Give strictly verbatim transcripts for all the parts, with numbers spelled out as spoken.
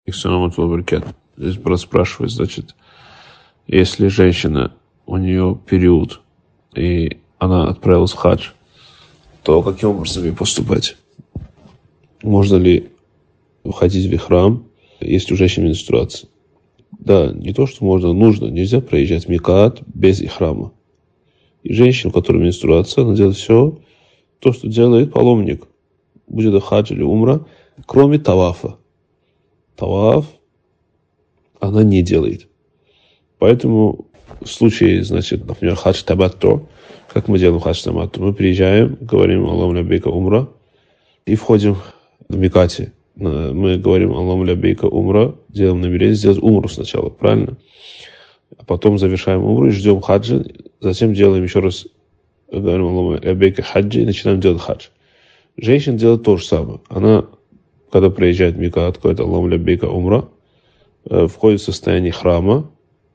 Здесь брат спрашивает, значит, если женщина, у нее период, и она отправилась в хадж, то каким образом ей поступать? Можно ли входить в ихрам, если у женщины менструация? Да, не то, что можно, нужно. Нельзя проезжать микат без ихрама. И женщина, у которой менструация, она делает все, то, что делает паломник, будет это хадж или умра, кроме тавафа. Таваф она не делает. Поэтому в случае, значит, например, хадж табатто, как мы делаем хадж табатто, мы приезжаем, говорим Аллаху ляббейка умра и входим в микате. Мы говорим Аллаху ляббейка умра, делаем намерение сделать умру сначала, правильно? А потом завершаем умру и ждем хаджа, затем делаем еще раз, говорим Аллаху ляббейка хаджи и начинаем делать хадж. Женщина делает то же самое. Она, когда приезжает в микат, говорит Аллаху ляббейка умра, входит в состояние храма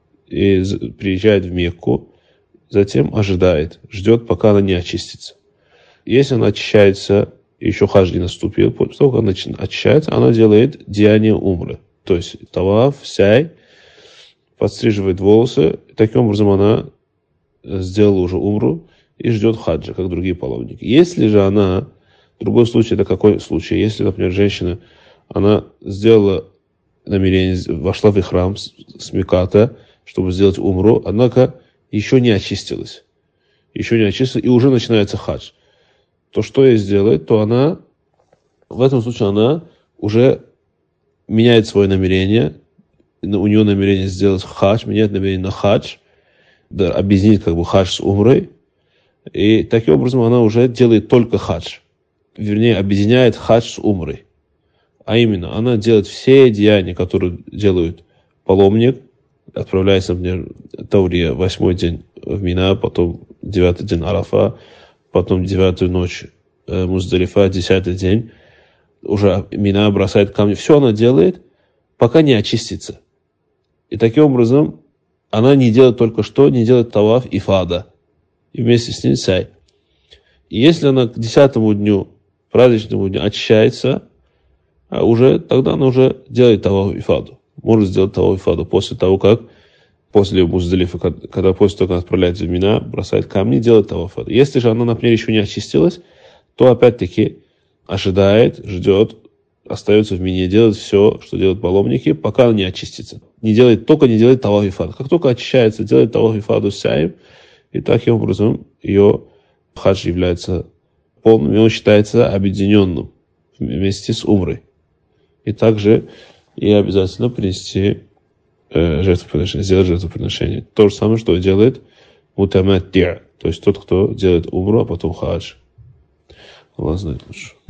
и приезжает в Мекку, затем ожидает, ждет, пока она не очистится. Если она очищается, еще хадж не наступил, после того, как она очищается, она делает деяние умры. То есть таваф, сяй, подстриживает волосы. Таким образом она сделала уже умру и ждет хаджа, как другие паломники. Если же она, другой случай, это какой случай? Если, например, женщина, она сделала намерение, вошла в ихрам с, с миката, чтобы сделать умру, однако еще не очистилась. Еще не очистилась, и уже начинается хадж. То что ей сделает, то она, в этом случае она уже меняет свое намерение, у нее намерение сделать хадж, меняет намерение на хадж, да, объединить как бы хадж с умрой, и таким образом она уже делает только хадж. Вернее, объединяет хадж с умрой. А именно, она делает все деяния, которые делают паломник, отправляется, например, Таурия, восьмой день в Мина, потом девятый день Арафа, потом девятую ночь э, Муздалифа, десятый день, уже Мина бросает камни. Все она делает, пока не очистится. И таким образом, она не делает только что, не делает таваф и фада. И вместе с ним сай. И если она к десятому дню, праздничному дню очищается, а уже, тогда она уже делает таваф и фаду. Может сделать таваф и фаду после того, как, после Муздалифа, когда после того, как отправляется в Мина, бросает камни, делает таваф и фаду. Если же она, например, еще не очистилась, то опять-таки ожидает, ждет, остается в Мине, делает все, что делают паломники, пока она не очистится. Не делает, только не делает таваф и фаду. Как только очищается, делает таваф и фаду с сяем, и таким образом ее хадж является полным, и он считается объединенным вместе с умрой. И также и обязательно принести э, жертвоприношение, сделать жертвоприношение. То же самое, что делает мутаматти'а, то есть тот, кто делает умру, а потом хадж. Аллах знает лучше.